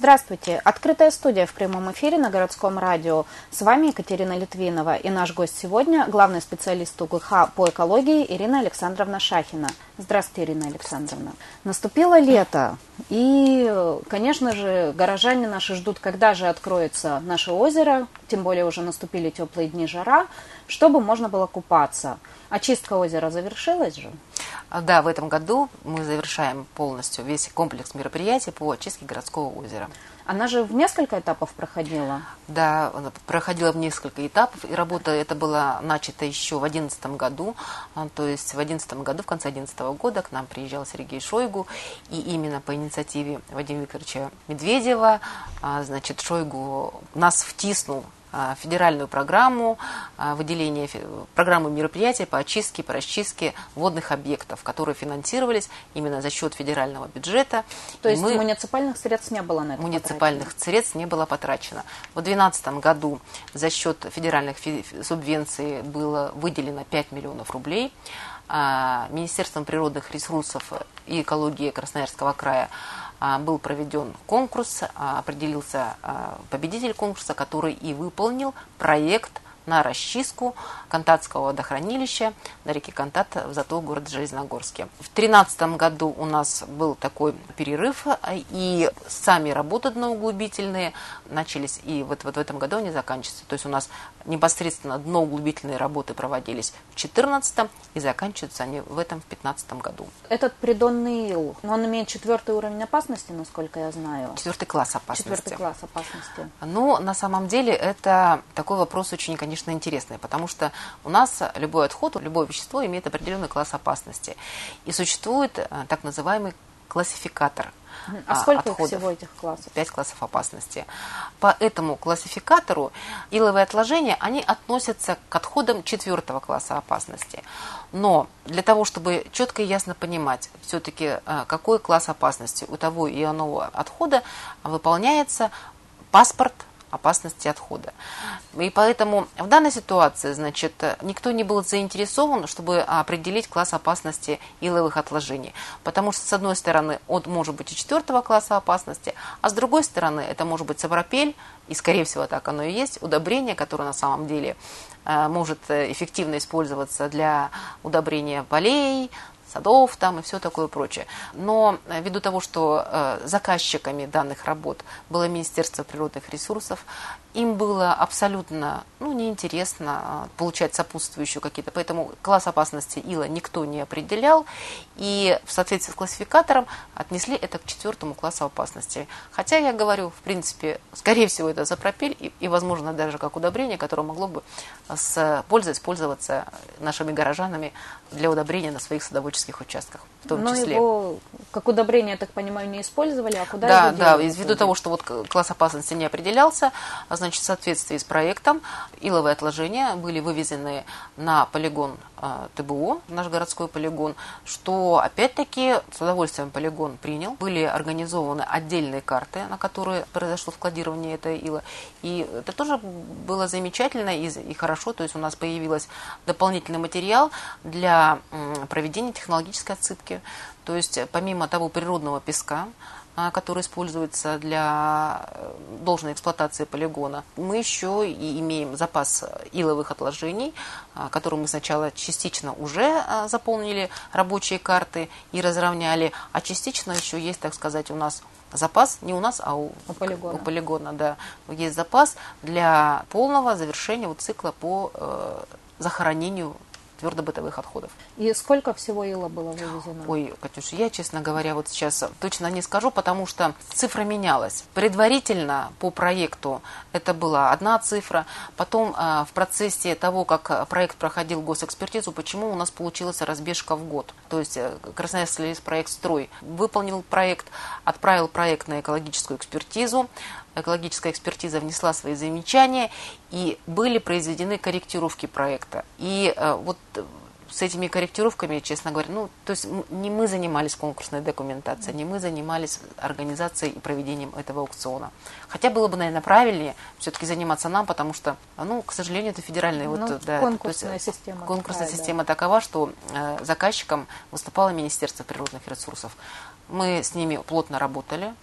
Здравствуйте! Открытая студия в прямом эфире на Городском радио. С вами Екатерина Литвинова и наш гость сегодня – главный специалист УГХ по экологии Ирина Александровна Шахина. Здравствуйте, Ирина Александровна. Наступило лето, и, конечно же, горожане наши ждут, когда же откроется наше озеро, тем более уже наступили теплые дни, жара, чтобы можно было купаться. Очистка озера завершилась же? Да, в этом году мы завершаем полностью весь комплекс мероприятий по очистке городского озера. Она же в несколько этапов проходила? Да, она проходила в несколько этапов, и работа эта была начата еще в 2011 году. То есть в 2011 году, в конце 2011 года к нам приезжал Сергей Шойгу, и именно по инициативе Вадима Викторовича Медведева, Шойгу нас втиснул федеральную программу выделения, программу мероприятий по очистке, по расчистке водных объектов, которые финансировались именно за счет федерального бюджета. То есть муниципальных средств не было на это муниципальных средств не было потрачено. В 2012 году за счет федеральных субвенций было выделено 5 миллионов рублей. Министерством природных ресурсов и экологии Красноярского края был проведен конкурс, определился победитель конкурса, который и выполнил проект на расчистку Кантатского водохранилища на реке Кантат в зато городе Железногорске. В 2013 году у нас был такой перерыв, и сами работы дноуглубительные начались, и вот в этом году они заканчиваются. То есть у нас непосредственно дноуглубительные работы проводились в 2014 и заканчиваются они в этом в 2015 году. Этот придонный ил, он имеет 4-й уровень опасности, насколько я знаю? 4-й класс опасности. 4-й класс опасности. Но на самом деле это такой вопрос очень, конечно, интересный, потому что у нас любой отход, любое вещество имеет определенный класс опасности. И существует так называемый классификатор. А сколько отходов. Всего этих классов? 5 классов опасности. По этому классификатору иловые отложения, они относятся к отходам 4-го класса опасности. Но для того, чтобы четко и ясно понимать, все-таки какой класс опасности у того и иного отхода, выполняется паспорт опасности отхода. И поэтому в данной ситуации, никто не был заинтересован, чтобы определить класс опасности иловых отложений. Потому что, с одной стороны, он может быть и 4-го класса опасности, а с другой стороны, это может быть сапропель, и, скорее всего, так оно и есть, удобрение, которое на самом деле может эффективно использоваться для удобрения полей, садов там и все такое прочее. Но ввиду того, что заказчиками данных работ было Министерство природных ресурсов, им было абсолютно неинтересно получать сопутствующие какие-то. Поэтому класс опасности ила никто не определял. И в соответствии с классификатором отнесли это к 4-му классу опасности. Хотя, я говорю, в принципе, скорее всего, это запропель и возможно, даже как удобрение, которое могло бы с пользой использоваться нашими горожанами для удобрения на своих садоводческих участках. В том числе. Его, как удобрение, я так понимаю, не использовали, а куда его Да, делали? ввиду того, что класс опасности не определялся, в соответствии с проектом иловые отложения были вывезены на полигон ТБО, наш городской полигон, что, опять-таки, с удовольствием полигон принял. Были организованы отдельные карты, на которые произошло складирование этой ила. И это тоже было замечательно и хорошо. То есть у нас появился дополнительный материал для проведения технологической отсыпки. То есть помимо того природного песка, который используется для должной эксплуатации полигона, мы еще и имеем запас иловых отложений, который мы сначала частично уже заполнили рабочие карты и разровняли, а частично еще есть, так сказать, у нас запас, не у нас, а у полигона, да, есть запас для полного завершения цикла по захоронению твердобытовых отходов. И сколько всего ила было вывезено? Ой, Катюша, я, честно говоря, сейчас точно не скажу, потому что цифра менялась. Предварительно по проекту это была одна цифра, потом в процессе того, как проект проходил госэкспертизу, почему у нас получилась разбежка в год. То есть Красноярский леспроект «Строй» выполнил проект, отправил проект на экологическую экспертизу, экологическая экспертиза внесла свои замечания, и были произведены корректировки проекта. И с этими корректировками, честно говоря, то есть не мы занимались конкурсной документацией, не мы занимались организацией и проведением этого аукциона. Хотя было бы, наверное, правильнее все-таки заниматься нам, потому что, к сожалению, это федеральная конкурсная система. Конкурсная система такова, что заказчиком выступало Министерство природных ресурсов. Мы с ними плотно работали.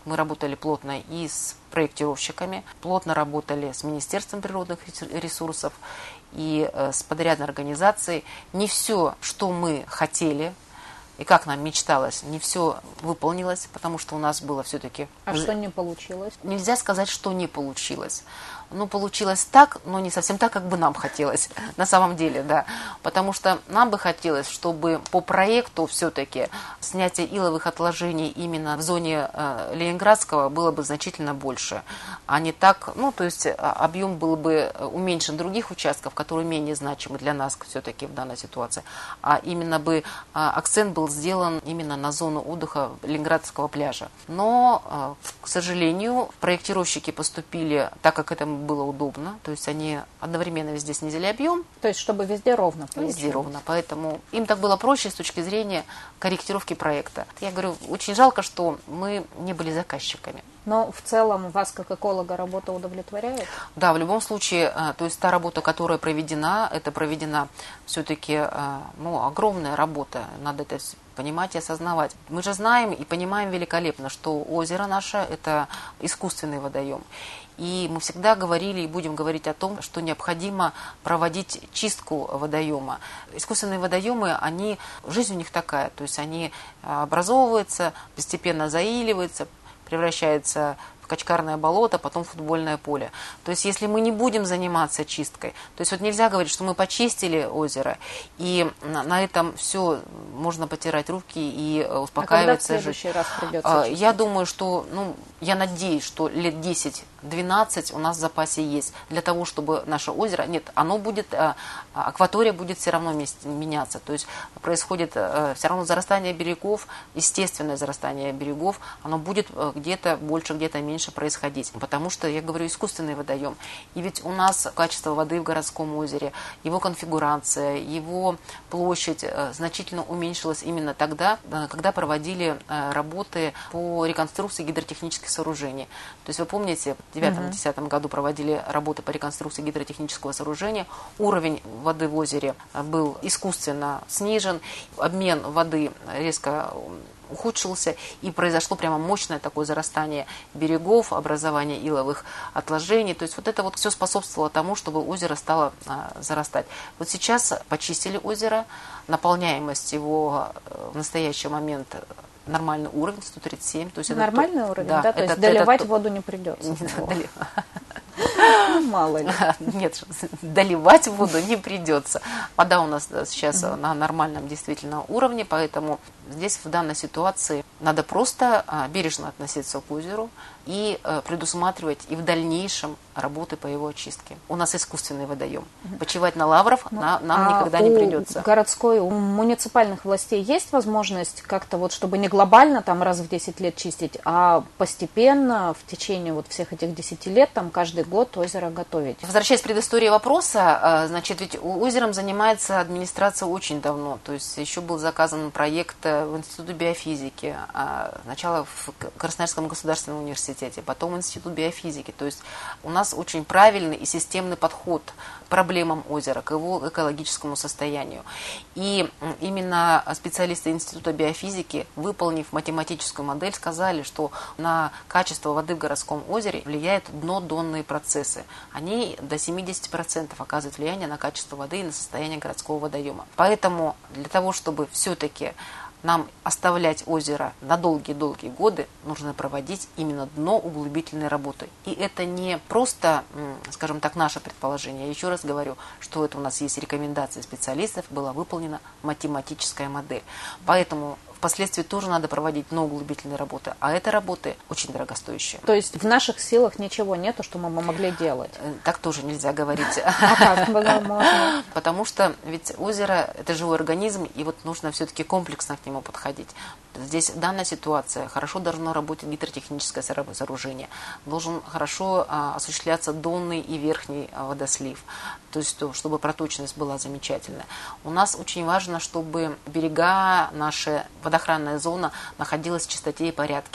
мы работали плотно и с проектировщиками, плотно работали с Министерством природных ресурсов и с подрядной организацией. Не все, что мы хотели и как нам мечталось, не все выполнилось, потому что у нас было все-таки... А что не получилось? Нельзя сказать, что не получилось. Ну, получилось так, но не совсем так, как бы нам хотелось, на самом деле, да. Потому что нам бы хотелось, чтобы по проекту все-таки снятие иловых отложений именно в зоне Ленинградского было бы значительно больше, а не так, ну, то есть объем был бы уменьшен других участков, которые менее значимы для нас все-таки в данной ситуации, а именно бы акцент был сделан именно на зону отдыха Ленинградского пляжа. Но, к сожалению, проектировщики поступили так, как это было удобно, то есть они одновременно везде снизили объем. То есть, чтобы везде ровно получилось. Везде ровно, поэтому им так было проще с точки зрения корректировки проекта. Я говорю, очень жалко, что мы не были заказчиками. Но в целом вас, как эколога, работа удовлетворяет? Да, в любом случае, то есть та работа, которая проведена, это проведена все-таки огромная работа, надо это понимать и осознавать. Мы же знаем и понимаем великолепно, что озеро наше – это искусственный водоем. И мы всегда говорили и будем говорить о том, что необходимо проводить чистку водоема. Искусственные водоемы, жизнь у них такая, то есть они образовываются, постепенно заиливаются, превращаются в качкарное болото, потом в футбольное поле. То есть если мы не будем заниматься чисткой, то есть вот нельзя говорить, что мы почистили озеро, и на этом все, можно потирать руки и успокаиваться. А когда в следующий раз придется чистить? Я думаю, что, я надеюсь, что лет 10-12 у нас в запасе есть для того, чтобы наше озеро, акватория будет все равно меняться, то есть происходит все равно зарастание берегов, естественное зарастание берегов, оно будет где-то больше, где-то меньше происходить, потому что, я говорю, искусственный водоем. И ведь у нас качество воды в городском озере, его конфигурация, его площадь значительно уменьшилась именно тогда, когда проводили работы по реконструкции гидротехнических сооружений. То есть вы помните, в 2009-2010 году проводили работы по реконструкции гидротехнического сооружения, уровень воды в озере был искусственно снижен, обмен воды резко ухудшился, и произошло прямо мощное такое зарастание берегов, образование иловых отложений. То есть вот это вот все способствовало тому, чтобы озеро стало зарастать. Вот сейчас почистили озеро, наполняемость его в настоящий момент нормальный уровень, 137. То есть нормальный уровень, да? То есть доливать воду не придется? Мало ли. Нет, доливать воду не придется. Вода у нас сейчас на нормальном действительно уровне, поэтому здесь в данной ситуации надо просто бережно относиться к озеру и предусматривать и в дальнейшем работы по его очистке. У нас искусственный водоем. Почивать на лаврах нам никогда не придется. У городской, у муниципальных властей есть возможность как-то вот, чтобы не глобально там раз в 10 лет чистить, а постепенно в течение вот всех этих 10 лет там каждый год озеро готовить? Возвращаясь к предыстории вопроса, значит, ведь озером занимается администрация очень давно. То есть еще был заказан проект в Институте биофизики, сначала в Красноярском государственном университете, потом в Институт биофизики. То есть у нас очень правильный и системный подход к проблемам озера, к его экологическому состоянию. И именно специалисты Института биофизики, выполнив математическую модель, сказали, что на качество воды в городском озере влияют дно-донные процессы. Они до 70% оказывают влияние на качество воды и на состояние городского водоема. Поэтому для того, чтобы все-таки нам оставлять озеро на долгие-долгие годы, нужно проводить именно дноуглубительные работы. И это не просто, скажем так, наше предположение. Я еще раз говорю, что это у нас есть рекомендации специалистов, была выполнена математическая модель. Поэтому впоследствии тоже надо проводить дноуглубительные работы, а это работы очень дорогостоящие. То есть в наших силах ничего нету, что мы могли делать? Так тоже нельзя говорить. А как можно? Потому что ведь озеро – это живой организм, и вот нужно все-таки комплексно к нему подходить. Здесь данная ситуация, хорошо должно работать гидротехническое сооружение, должен хорошо осуществляться донный и верхний водослив, то есть чтобы проточность была замечательная. У нас очень важно, чтобы берега, наша водоохранная зона находилась в чистоте и порядке, чтобы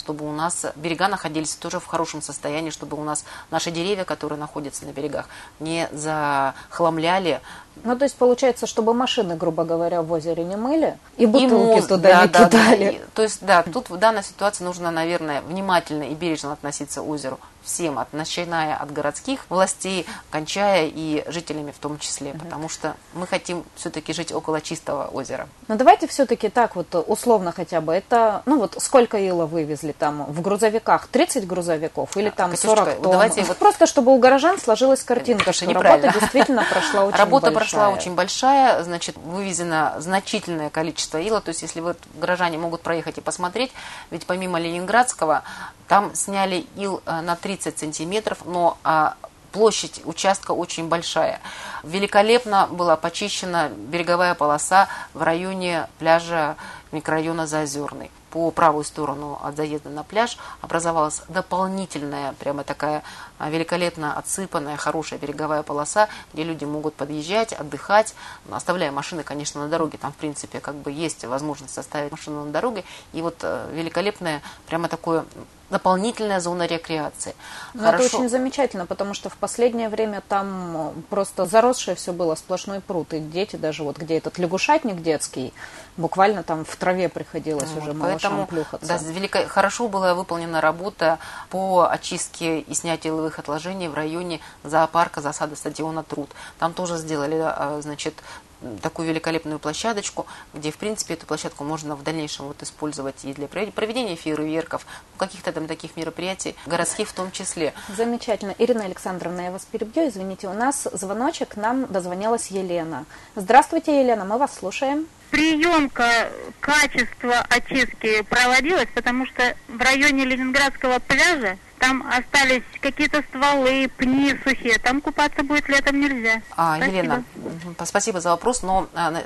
чтобы у нас берега находились тоже в хорошем состоянии, чтобы у нас наши деревья, которые находятся на берегах, не захламляли. Ну, то есть, получается, чтобы машины, грубо говоря, в озере не мыли, и бутылки туда не кидали. То есть, да, тут в данной ситуации нужно, наверное, внимательно и бережно относиться к озеру всем, начиная от городских властей, кончая и жителями в том числе, потому что мы хотим все-таки жить около чистого озера. Но давайте все-таки так вот условно хотя бы, это, ну вот сколько ила вывезли там в грузовиках? 30 грузовиков или там Катюшка, 40 тонн? давайте вот... Просто чтобы у горожан сложилась картинка, что работа действительно прошла очень большая. Работа прошла очень большая, значит, вывезено значительное количество ила, то есть если вот горожане могут проехать и посмотреть, ведь помимо Ленинградского, там сняли ил на 30 сантиметров, но площадь участка очень большая. Великолепно была почищена береговая полоса в районе пляжа микрорайона Заозерный. По правую сторону от заезда на пляж образовалась дополнительная, прямо такая великолепно отсыпанная, хорошая береговая полоса, где люди могут подъезжать, отдыхать, оставляя машины, конечно, на дороге. Там, в принципе, как бы есть возможность оставить машину на дороге. И вот великолепная, прямо такое дополнительная зона рекреации. Это очень замечательно, потому что в последнее время там просто заросшее все было, сплошной пруд. И дети даже, вот где этот лягушатник детский, буквально там в траве приходилось уже малышам плюхаться. Да, хорошо была выполнена работа по очистке и снятию иловых отложений в районе зоопарка, засады стадиона Труд. Там тоже сделали, значит, такую великолепную площадочку, где, в принципе, эту площадку можно в дальнейшем вот использовать и для проведения фейерверков, каких-то там таких мероприятий, городских в том числе. Замечательно. Ирина Александровна, я вас перебью, извините, у нас звоночек, к нам дозвонилась Елена. Здравствуйте, Елена, мы вас слушаем. Приемка качества очистки проводилась, потому что в районе Ленинградского пляжа там остались какие-то стволы, пни сухие. Там купаться будет летом нельзя. Елена, спасибо за вопрос, но...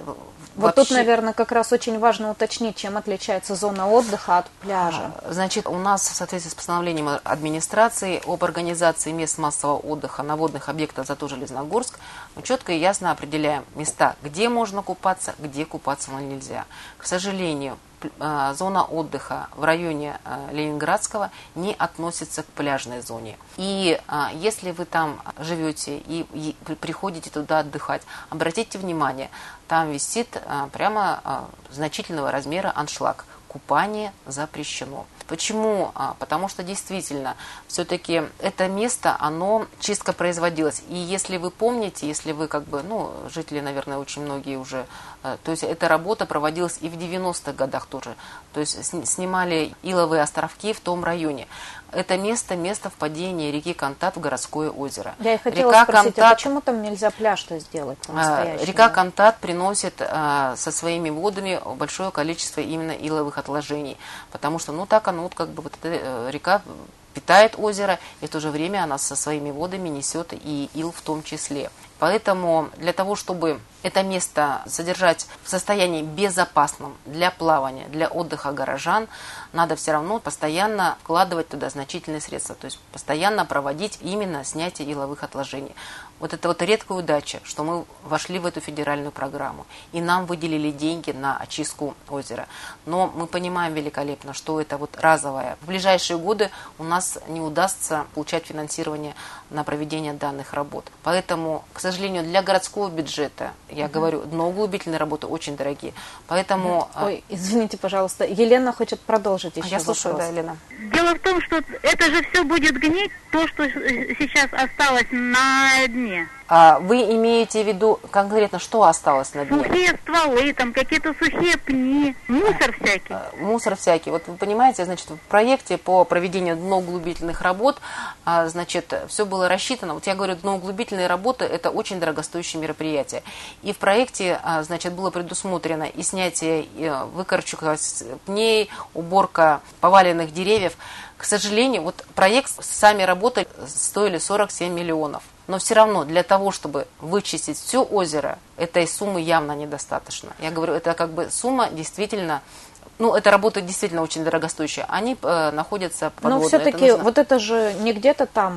Вот тут, наверное, как раз очень важно уточнить, чем отличается зона отдыха от пляжа. Значит, у нас в соответствии с постановлением администрации об организации мест массового отдыха на водных объектах Затон-Железногорск мы четко и ясно определяем места, где можно купаться, где купаться нельзя. К сожалению, зона отдыха в районе Ленинградского не относится к пляжной зоне. И если вы там живете и приходите туда отдыхать, обратите внимание, там висит прямо значительного размера аншлаг. Купание запрещено. Почему? Потому что действительно, все-таки это место, оно чистка производилась. И если вы помните, если вы как бы, жители, наверное, очень многие уже, то есть эта работа проводилась и в 90-х годах тоже. То есть снимали иловые островки в том районе. Это место впадения реки Кантат в городское озеро. Я и хотела спросить, а почему там нельзя пляж-то сделать по-настоящему? Река Кантат приносит со своими водами большое количество именно иловых отложений, потому что, так оно, вот как бы вот эта река питает озеро, и в то же время она со своими водами несет и ил в том числе. Поэтому для того, чтобы это место содержать в состоянии безопасном для плавания, для отдыха горожан, надо все равно постоянно вкладывать туда значительные средства, то есть постоянно проводить именно снятие иловых отложений. Вот это вот редкая удача, что мы вошли в эту федеральную программу, и нам выделили деньги на очистку озера. Но мы понимаем великолепно, что это вот разовое. В ближайшие годы у нас не удастся получать финансирование на проведение данных работ. Поэтому, к сожалению, для городского бюджета, я говорю, дноуглубительные работы очень дорогие. Поэтому... Ой, извините, пожалуйста, Елена хочет продолжить еще вопрос. Я слушаю, да, Елена. Дело в том, что это же все будет гнить, то, что сейчас осталось на дне. Вы имеете в виду конкретно, что осталось на дне? Сухие стволы, там какие-то сухие пни, мусор всякий. Мусор всякий. Вот вы понимаете, значит, в проекте по проведению дноуглубительных работ, значит, все было рассчитано. Вот я говорю, дноуглубительные работы – это очень дорогостоящее мероприятие. И в проекте, значит, было предусмотрено и снятие выкорчевка пней, уборка поваленных деревьев. К сожалению, вот проект, сами работы стоили 47 миллионов. Но все равно для того, чтобы вычистить все озеро, этой суммы явно недостаточно. Я говорю, это как бы сумма действительно... эта работа действительно очень дорогостоящая. Они находятся под водой. Но все-таки вот это же не где-то там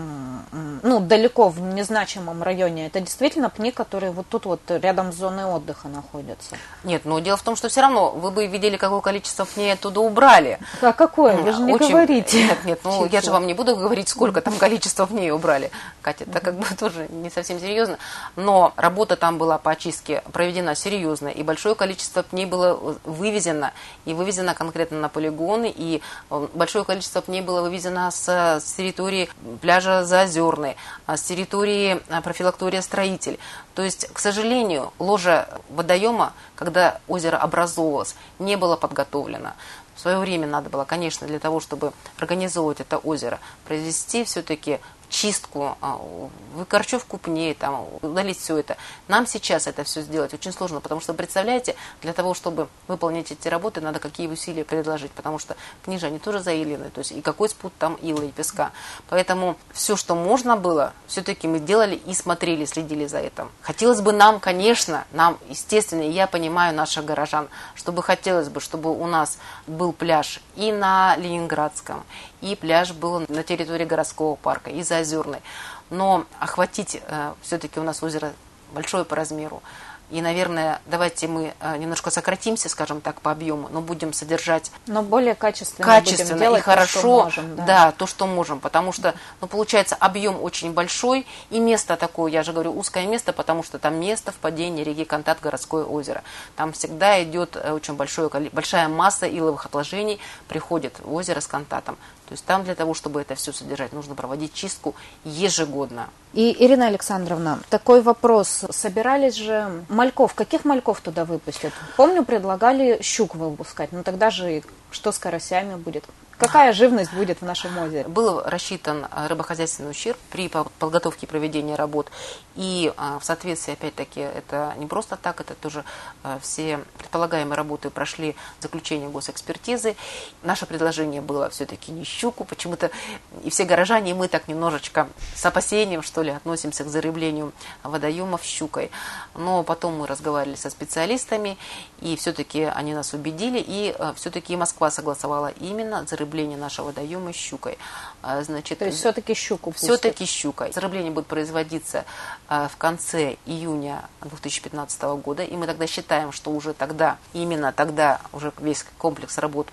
далеко в незначимом районе, это действительно пни, которые вот тут вот рядом с зоной отдыха находятся? Нет, но дело в том, что все равно вы бы видели, какое количество пней оттуда убрали. А какое? Вы же не говорите. Нет, я же вам не буду говорить, сколько там количества пней убрали, Катя, это как бы тоже не совсем серьезно. Но работа там была по очистке проведена серьезно, и большое количество пней было вывезено, и вывезено конкретно на полигоны, и большое количество пней было вывезено с территории пляжа Заозерный, с территории профилактория Строитель. То есть, к сожалению, ложа водоема, когда озеро образовывалось, не было подготовлено. В свое время надо было, конечно, для того, чтобы организовывать это озеро, произвести все-таки чистку, выкорчевку пней, там, удалить все это. Нам сейчас это все сделать очень сложно, потому что, представляете, для того, чтобы выполнить эти работы, надо какие усилия предложить, потому что пни же, они тоже заилены, то есть и какой спут там ила и песка. Поэтому все, что можно было, все-таки мы делали и смотрели, следили за этим. Хотелось бы нам, конечно, естественно, я понимаю наших горожан, хотелось бы, чтобы у нас был пляж и на Ленинградском, и пляж был на территории городского парка, и Заозерный. Но охватить все-таки у нас озеро большое по размеру. И, наверное, давайте мы немножко сократимся, скажем так, по объему, но будем содержать но более качественно будем делать и хорошо, то, что можем, да, то, что можем, потому что, получается, объем очень большой, и место такое, я же говорю, узкое место, потому что там место впадения реки Кантат, городское озеро. Там всегда идет очень большая масса иловых отложений, приходит в озеро с Кантатом. То есть там для того, чтобы это все содержать, нужно проводить чистку ежегодно. И, Ирина Александровна, такой вопрос. Собирались же мальков. Каких мальков туда выпустят? Помню, предлагали щук выпускать. Но тогда же что с карасями будет? Какая живность будет в нашем озере? Был рассчитан рыбохозяйственный ущерб при подготовке и проведении работ. И в соответствии, опять-таки, это не просто так, это тоже все предполагаемые работы прошли заключение госэкспертизы. Наше предложение было все-таки не щуку, почему-то и все горожане, и мы так немножечко с опасением, что ли, относимся к зарыблению водоемов щукой. Но потом мы разговаривали со специалистами, и все-таки они нас убедили, и все-таки Москва согласовала именно зарыбление нашего водоема щукой. Значит, то есть все-таки щуку пустят? Все-таки щукой. Зарыбление будет производиться в конце июня 2015 года, и мы тогда считаем, что уже тогда, именно тогда уже весь комплекс работ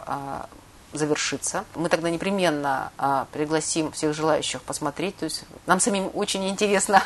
завершится. Мы тогда непременно пригласим всех желающих посмотреть, то есть нам самим очень интересно.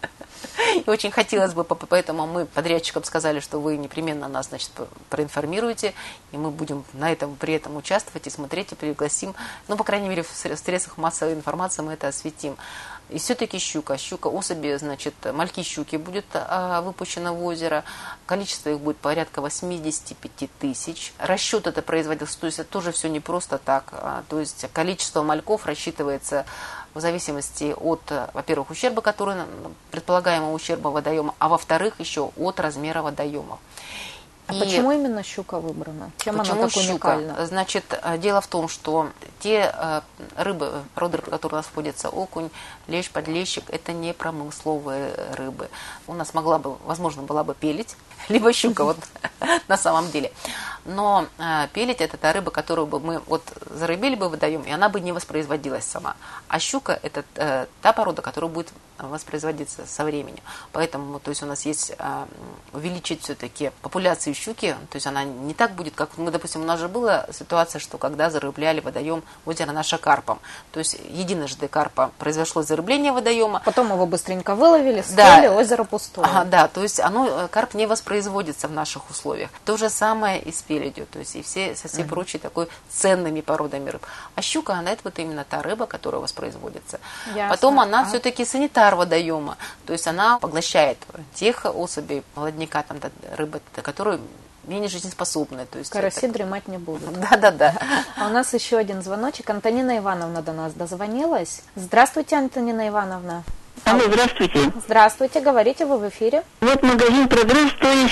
И очень хотелось бы, поэтому мы подрядчикам сказали, что вы непременно нас, значит, проинформируете, и мы будем при этом участвовать и смотреть, и пригласим, по крайней мере, в средствах массовой информации мы это осветим. И все-таки щука, особи, значит, мальки щуки будет выпущено в озеро, количество их будет порядка 85 тысяч. Расчет это производился, то есть это тоже все не просто так, то есть количество мальков рассчитывается в зависимости от, во-первых, ущерба, предполагаемого ущерба водоема, а во-вторых, еще от размера водоема. Почему именно щука выбрана? Чем она так уникальна? Значит, дело в том, что те рыбы, породы, которые у нас входятся, окунь, лещ, подлещик, это не промысловые рыбы. У нас возможно, была бы пелить, либо щука, на самом деле. Но пелить – это та рыба, которую бы мы зарыбили бы в водоем, и она бы не воспроизводилась сама. А щука – это та порода, которая будет воспроизводиться со временем. Поэтому, то есть у нас есть увеличить все-таки популяцию щуки, то есть она не так будет, как допустим, у нас же была ситуация, что когда зарыбляли водоем озеро наше карпом, то есть единожды карпа произошло зарыбление водоема. Потом его быстренько выловили, съели, да. Озеро пустое. Да, то есть карп не воспроизводится в наших условиях. То же самое и с пеледью, то есть и со всей прочей такой ценными породами рыб. А щука, она это именно та рыба, которая воспроизводится. Ясно. Потом она все-таки санитар водоема, то есть она поглощает тех особей молодняка, рыбы, которые менее жизнеспособны. То есть караси дремать не будут. Да. А у нас еще один звоночек. Антонина Ивановна до нас дозвонилась. Здравствуйте, Антонина Ивановна. Алло, здравствуйте. Здравствуйте, говорите, вы в эфире. Вот магазин «Прогресс», то есть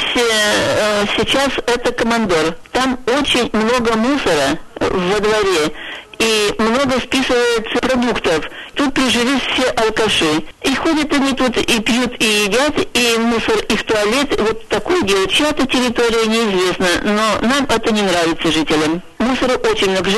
сейчас это «Командор». Там очень много мусора во дворе и много списывается продуктов. Тут прижились все алкаши. И ходят они тут, и пьют, и едят, и мусор, и в туалет. Вот такое дело. Чья-то территория неизвестна, но нам это не нравится, жителям. мусора очень много,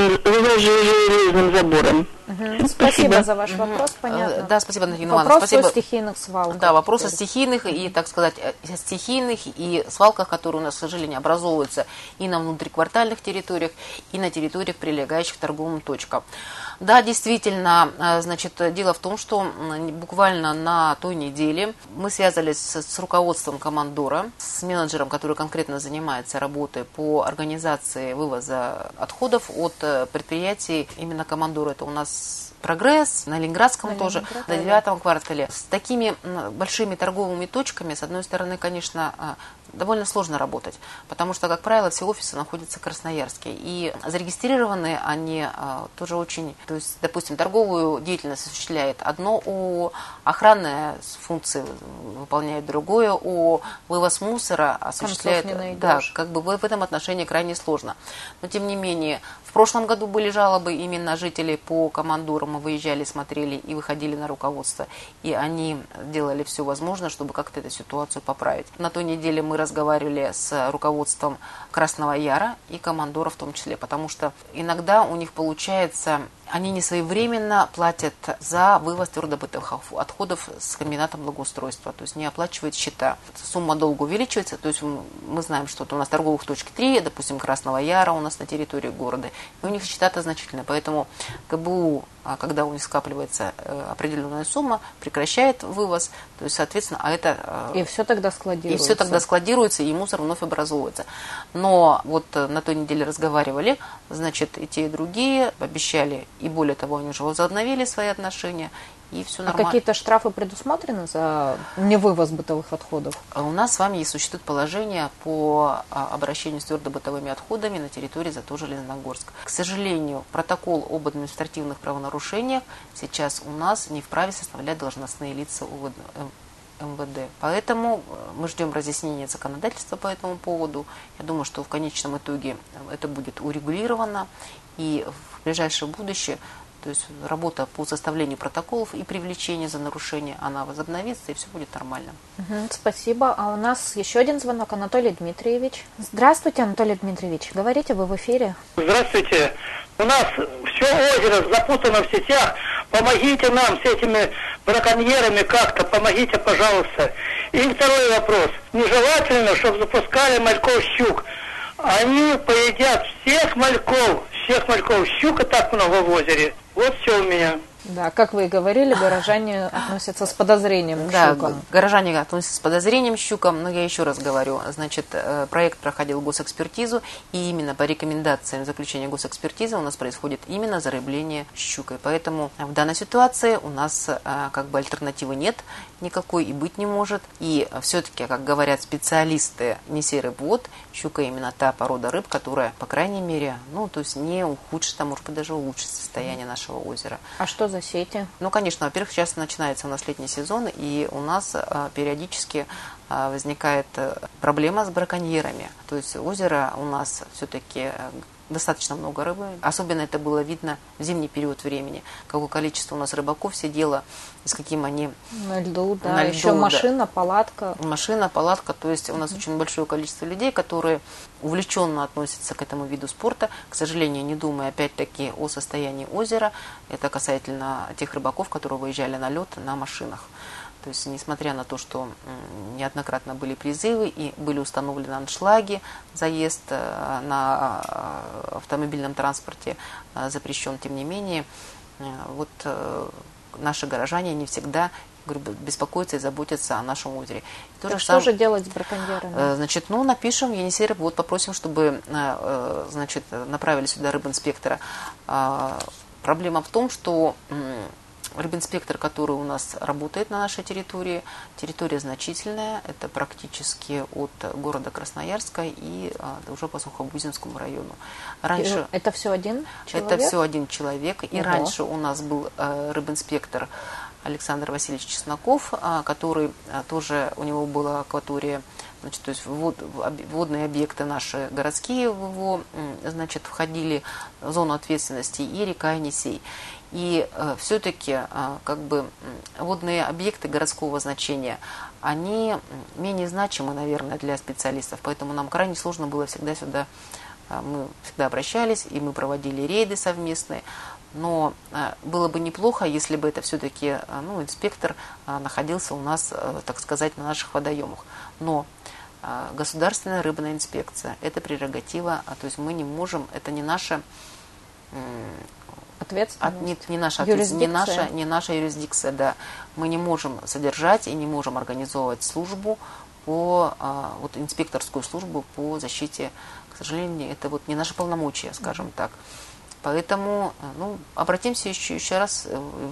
железным забором. Спасибо за ваш вопрос, понятно. Да, спасибо, Надина Ивановна. Вопрос о стихийных свалках. Да, вопрос о стихийных и, так сказать, стихийных и свалках, которые у нас, к сожалению, образовываются и на внутриквартальных территориях, и на территориях, прилегающих к торговым точкам. Да, действительно, значит, дело в том, что буквально на той неделе мы связались с руководством командора, с менеджером, который конкретно занимается работой по организации вывоза отходов от предприятий. Именно командора — это у нас «Прогресс», на Ленинградском тоже, на 9-м квартале. С такими большими торговыми точками, с одной стороны, конечно, довольно сложно работать, потому что, как правило, все офисы находятся в Красноярске. И зарегистрированы они тоже очень, то есть, допустим, торговую деятельность осуществляет одно ООО, охранные функции выполняет другое ООО, вывоз мусора осуществляет, да, как бы в этом отношении крайне сложно. Но, тем не менее, в прошлом году были жалобы именно жителей по командору, мы выезжали, смотрели и выходили на руководство, и они делали все возможное, чтобы как-то эту ситуацию поправить. На той неделе мы разговаривали с руководством Красного Яра и командора в том числе, потому что иногда у них получается, они не своевременно платят за вывоз твердобытных отходов с комбинатом благоустройства, то есть не оплачивают счета. Сумма долга увеличивается, то есть мы знаем, что у нас торговых точек 3, допустим, Красного Яра у нас на территории города, и у них счета-то значительные, поэтому КБУ, когда у них скапливается определенная сумма, прекращает вывоз, то есть, соответственно, И все тогда складируется. И все тогда складируется, и мусор вновь образовывается. Но вот на той неделе разговаривали, значит, и те, и другие обещали, и более того, они уже возобновили свои отношения, и все нормально. А какие-то штрафы предусмотрены за невывоз бытовых отходов? У нас с вами существует положение по обращению с твердобытовыми отходами на территории зато Железногорск. К сожалению, протокол об административных правонарушениях сейчас у нас не вправе составлять должностные лица МВД. Поэтому мы ждем разъяснения законодательства по этому поводу. Я думаю, что в конечном итоге это будет урегулировано, и в ближайшее будущее, то есть работа по составлению протоколов и привлечению за нарушение, она возобновится, и все будет нормально. Спасибо. А у нас еще один звонок. Анатолий Дмитриевич. Здравствуйте, Анатолий Дмитриевич. Говорите, вы в эфире. Здравствуйте. У нас все озеро запутано в сетях. Помогите нам с этими браконьерами как-то, помогите, пожалуйста. И второй вопрос. Нежелательно, чтобы запускали мальков, щук. Они поедят всех мальков. Щука так много в озере. Вот все у меня. Да, как вы и говорили, горожане относятся с подозрением к щукам. Да, горожане относятся с подозрением к щукам, но я еще раз говорю, значит, проект проходил госэкспертизу, и именно по рекомендациям заключения госэкспертизы у нас происходит именно зарыбление щукой. Поэтому в данной ситуации у нас как бы альтернативы нет никакой и быть не может. И все-таки, как говорят специалисты, не серый вод, щука именно та порода рыб, которая, по крайней мере, ну, то есть не ухудшит, а может быть даже улучшит состояние нашего озера. А что за сети? Ну, конечно, во-первых, сейчас начинается у нас летний сезон, и у нас периодически возникает проблема с браконьерами. То есть озеро у нас все-таки достаточно много рыбы. Особенно это было видно в зимний период времени. Какое количество у нас рыбаков сидело, и с каким они... На льду, да. Еще машина, палатка. Машина, палатка. То есть у нас очень большое количество людей, которые увлеченно относятся к этому виду спорта. К сожалению, не думая опять-таки о состоянии озера. Это касательно тех рыбаков, которые выезжали на лед на машинах. То есть, несмотря на то, что неоднократно были призывы и были установлены аншлаги, заезд на автомобильном транспорте запрещен, тем не менее, вот наши горожане не всегда, говорю, беспокоятся и заботятся о нашем озере. Так что же делать с браконьерами? Значит, ну, напишем в Енисей, вот попросим, чтобы, значит, направили сюда рыбинспектора. Проблема в том, что рыбинспектор, который у нас работает на нашей территории, территория значительная, это практически от города Красноярска и уже по Сухобузинскому району. Раньше это все один человек? Это все один человек. И раньше у нас был рыбинспектор Александр Васильевич Чесноков, который тоже, у него была акватория, значит, то есть водные объекты наши городские в его, значит, входили в зону ответственности и река Енисей. И все-таки как бы водные объекты городского значения, они менее значимы, наверное, для специалистов, поэтому нам крайне сложно было всегда сюда мы всегда обращались, и мы проводили рейды совместные. Но было бы неплохо, если бы это все-таки инспектор находился у нас, так сказать, на наших водоемах. Но государственная рыбная инспекция – это прерогатива, то есть мы не можем, это не наша ответственность, не наша юрисдикция, да. Мы не можем содержать и не можем организовывать службу инспекторскую службу по защите. К сожалению, это не наши полномочия, скажем так. Поэтому обратимся еще раз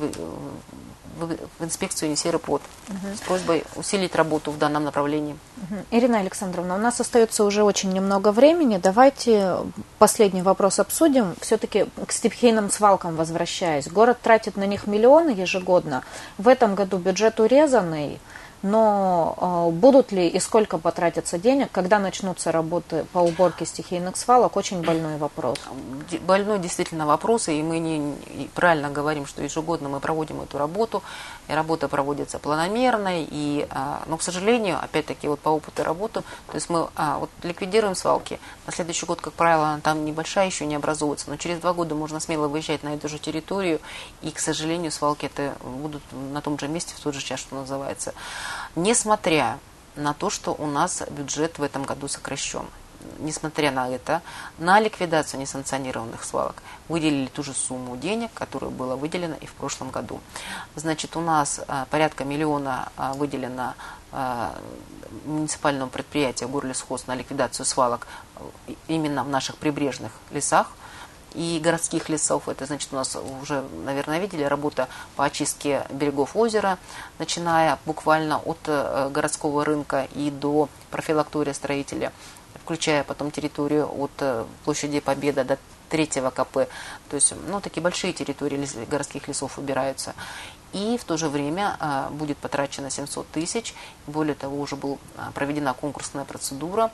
в инспекцию Енисей-Рыбвод с просьбой усилить работу в данном направлении. Ирина Александровна, у нас остается уже очень немного времени. Давайте последний вопрос обсудим. Все-таки к стихийным свалкам возвращаясь. Город тратит на них миллионы ежегодно. В этом году бюджет урезанный. Но будут ли и сколько потратится денег, когда начнутся работы по уборке стихийных свалок, очень больной вопрос. Больной действительно вопрос, и мы правильно говорим, что ежегодно мы проводим эту работу, и работа проводится планомерно, но, к сожалению, опять-таки по опыту работы, то есть мы ликвидируем свалки, на следующий год, как правило, там небольшая еще не образуется, но через 2 года можно смело выезжать на эту же территорию, и, к сожалению, свалки это будут на том же месте, в тот же час, что называется. Несмотря на то, что у нас бюджет в этом году сокращен, несмотря на это, на ликвидацию несанкционированных свалок выделили ту же сумму денег, которая была выделена и в прошлом году. Значит, у нас порядка 1 миллиона выделено муниципальному предприятию Горлесхоз на ликвидацию свалок именно в наших прибрежных лесах и городских лесов. Это значит, у нас уже, наверное, видели работа по очистке берегов озера, начиная буквально от городского рынка и до профилактория строителя, включая потом территорию от площади Победы до 3-го КП. То есть, такие большие территории городских лесов убираются. И в то же время будет потрачено 700 тысяч. Более того, уже была проведена конкурсная процедура,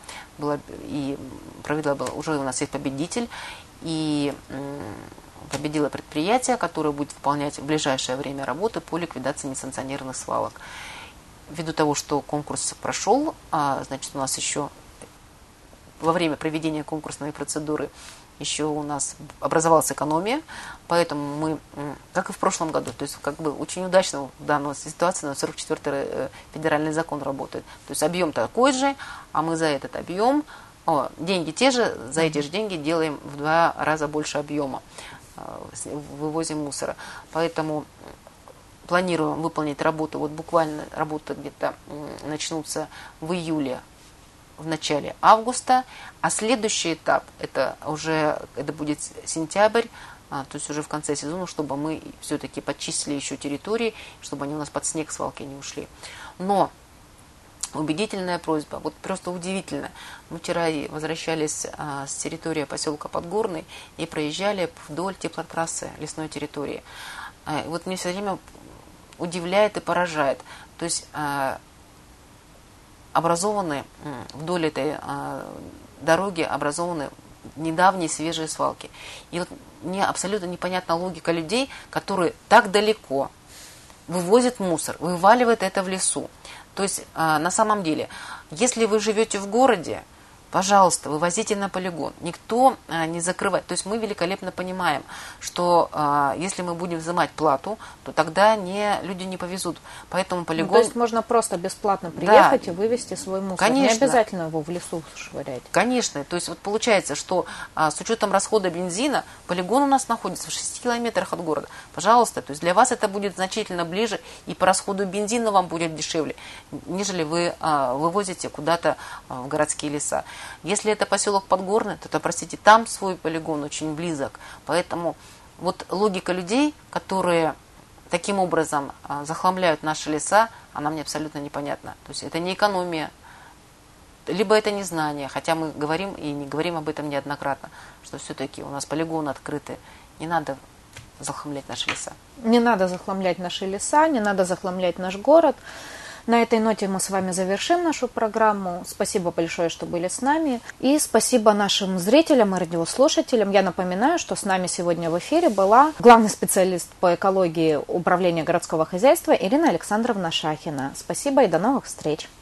уже у нас есть победитель. И победило предприятие, которое будет выполнять в ближайшее время работы по ликвидации несанкционированных свалок. Ввиду того, что конкурс прошел, значит, у нас еще во время проведения конкурсной процедуры еще у нас образовалась экономия, поэтому мы, как и в прошлом году, то есть очень удачно в данной ситуации на 44-й федеральный закон работает. То есть объем такой же, а мы за этот объем деньги те же, за эти же деньги делаем в 2 раза больше объема, вывозим мусора. Поэтому планируем выполнить работу, буквально работы где-то начнутся в июле, в начале августа, а следующий этап, это будет сентябрь, то есть уже в конце сезона, чтобы мы все-таки подчистили еще территории, чтобы они у нас под снег свалки не ушли. Но убедительная просьба, просто удивительно. Мы вчера возвращались с территории поселка Подгорный и проезжали вдоль теплотрассы лесной территории. Мне все время удивляет и поражает. То есть образованы вдоль этой дороги образованы недавние свежие свалки. И мне абсолютно непонятна логика людей, которые так далеко вывозят мусор, вываливают это в лесу. То есть, на самом деле, если вы живете в городе, пожалуйста, вывозите на полигон. Никто не закрывает. То есть мы великолепно понимаем, что если мы будем взимать плату, то тогда люди не повезут. Поэтому полигон... то есть можно просто бесплатно приехать и вывезти свой мусор. Конечно. Не обязательно его в лесу швырять. Конечно. То есть получается, что с учетом расхода бензина полигон у нас находится в 6 километрах от города. Пожалуйста, то есть для вас это будет значительно ближе, и по расходу бензина вам будет дешевле, нежели вы вывозите куда-то в городские леса. Если это поселок Подгорный, то, простите, там свой полигон очень близок. Поэтому логика людей, которые таким образом захламляют наши леса, она мне абсолютно непонятна. То есть это не экономия, либо это незнание, хотя мы говорим и не говорим об этом неоднократно, что все-таки у нас полигоны открыты, не надо захламлять наши леса. Не надо захламлять наши леса, не надо захламлять наш город. На этой ноте мы с вами завершим нашу программу. Спасибо большое, что были с нами. И спасибо нашим зрителям и радиослушателям. Я напоминаю, что с нами сегодня в эфире была главный специалист по экологии Управления городского хозяйства Ирина Александровна Шахина. Спасибо и до новых встреч.